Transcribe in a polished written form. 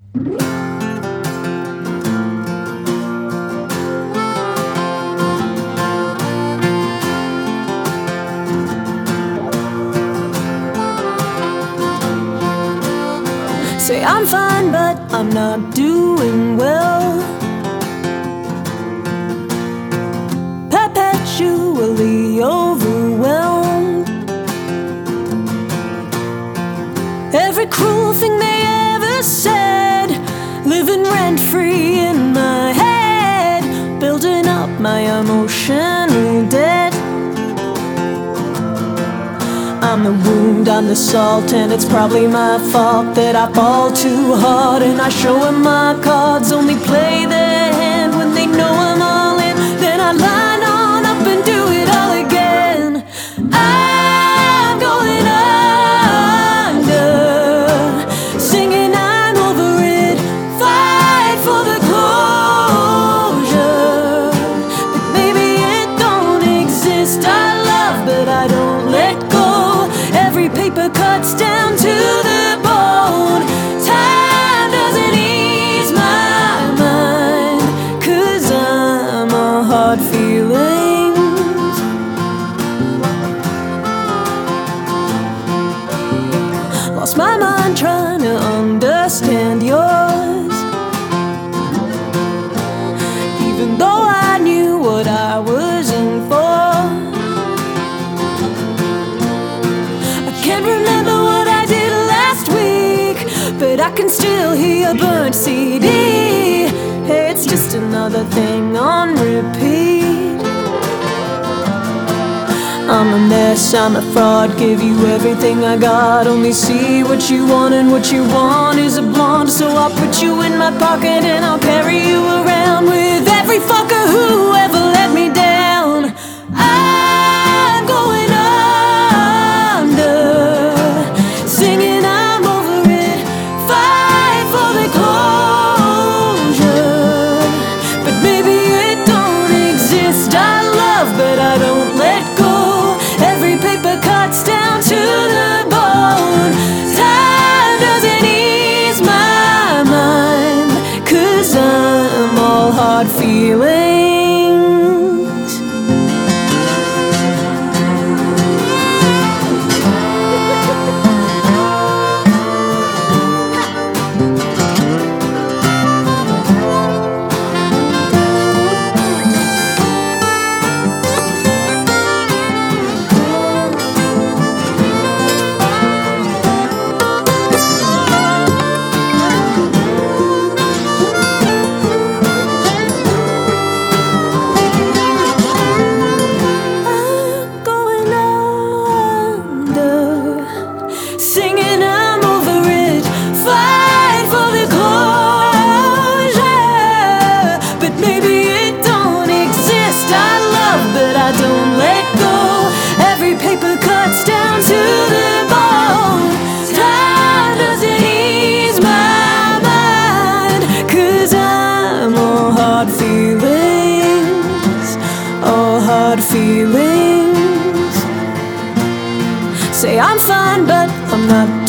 Say I'm fine, but I'm not doing well. Perpetually overwhelmed. Every cruel thing they ever said, living rent-free in my head, building up my emotional debt. I'm the wound, I'm the salt, and it's probably my fault that I fall too hard and I show them my cards. Only play their hand when they know I'm all in. Then I line on up and do it all again. I'm going under, singing I'm over it, fight for the closure. But maybe it don't exist. I love, but I don't let go. Every paper cuts down to the bone. Time doesn't ease my mind, 'cause I'm a hard feelings. Lost my mind trying to understand yours, even though I knew what I was in for. Can't remember what I did last week, but I can still hear a burnt CD. Hey, it's just another thing on repeat. I'm a mess, I'm a fraud, give you everything I got. Only see what you want, and what you want is a blonde. So I'll put you in my pocket and I'll carry you around with every fucker who ever let me down. I'm going under, singing I'm over it, fight for the closure. But maybe it don't exist. I love, but I don't let go. Every paper cuts down to the bone. Time doesn't ease my mind, 'cause I'm all hard feelings. Singing I'm over it, fight for the closure. But maybe it don't exist. I love, but I don't let go. Every paper cuts down to the bone. Time doesn't ease my mind, 'cause I'm all hard feelings, all hard feelings. Say I'm fine, but I'm not